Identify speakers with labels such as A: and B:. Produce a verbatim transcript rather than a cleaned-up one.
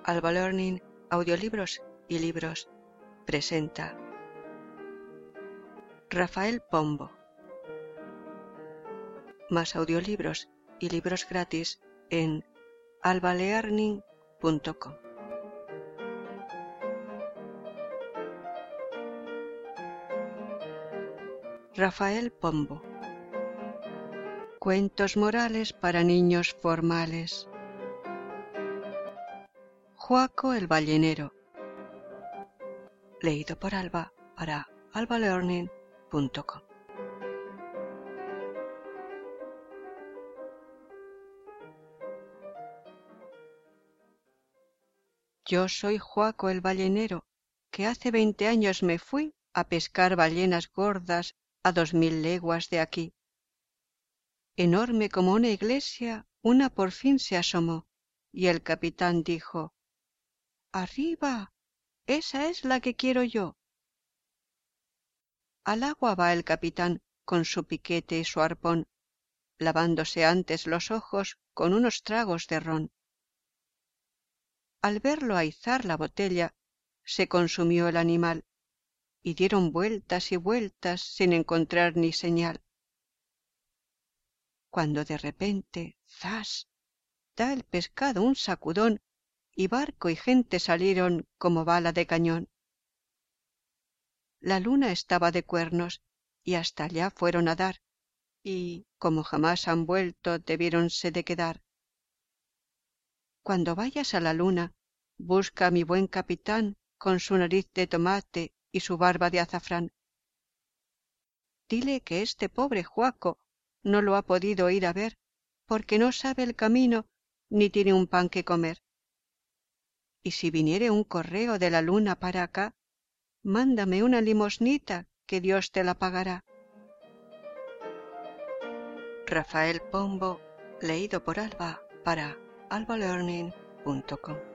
A: Alba Learning, audiolibros y libros, presenta Rafael Pombo. Más audiolibros y libros gratis en alba learning punto com. Rafael Pombo. Cuentos morales para niños formales. Juaco el ballenero. Leído por Alba para alba learning punto com. Yo soy Juaco el ballenero, que hace veinte años me fui a pescar ballenas gordas a dos mil leguas de aquí. Enorme como una iglesia, una por fin se asomó, y el capitán dijo: «¡Arriba! Esa es la que quiero yo». Al agua va el capitán con su piquete y su arpón, lavándose antes los ojos con unos tragos de ron. Al verlo aizar la botella, se consumió el animal, y dieron vueltas y vueltas sin encontrar ni señal. Cuando de repente, ¡zas!, da el pescado un sacudón, y barco y gente salieron como bala de cañón. La luna estaba de cuernos, y hasta allá fueron a dar, y, como jamás han vuelto, debiéronse de quedar. Cuando vayas a la luna, busca a mi buen capitán con su nariz de tomate y su barba de azafrán. Dile que este pobre Juaco no lo ha podido ir a ver, porque no sabe el camino ni tiene un pan que comer. Y si viniere un correo de la luna para acá, mándame una limosnita, que Dios te la pagará. Rafael Pombo, leído por Alba para alba learning punto com.